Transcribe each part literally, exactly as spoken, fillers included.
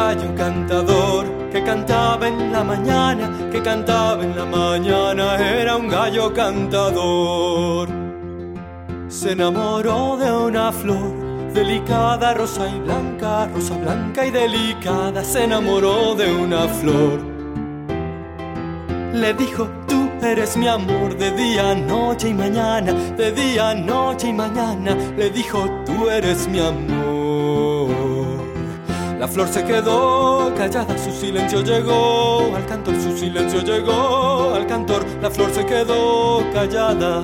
gallo cantador que cantaba en la mañana, que cantaba en la mañana, era un gallo cantador. Se enamoró de una flor, delicada, rosa y blanca, rosa blanca y delicada, se enamoró de una flor. Le dijo: tú eres mi amor, de día, noche y mañana, de día, noche y mañana, le dijo: tú eres mi amor. La flor se quedó callada, su silencio llegó al cantor, su silencio llegó al cantor, la flor se quedó callada.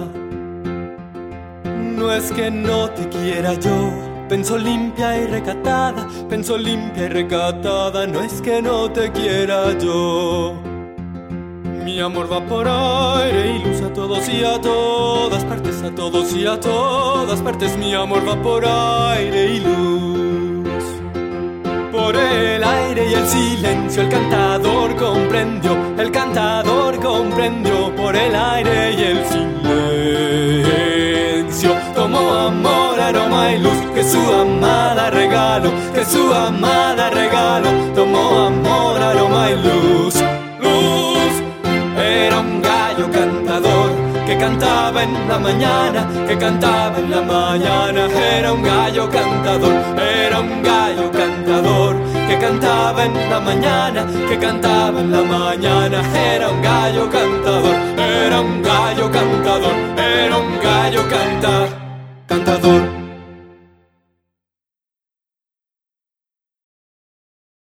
No es que no te quiera yo, pensó limpia y recatada, pensó limpia y recatada, no es que no te quiera yo. Mi amor va por aire y luz a todos y a todas partes, a todos y a todas partes, mi amor va por aire y luz. Por el aire y el silencio el cantador comprendió, el cantador comprendió, por el aire y el silencio tomó amor, aroma y luz, que su amada regaló, que su amada regaló, tomó amor, aroma y luz, luz. Era un gallo cantador que cantaba en la mañana, que cantaba en la mañana, era un gallo cantador, era un gallo cantador que cantaba en la mañana, que cantaba en la mañana, era un gallo cantador, era un gallo cantador, era un gallo canta, cantador.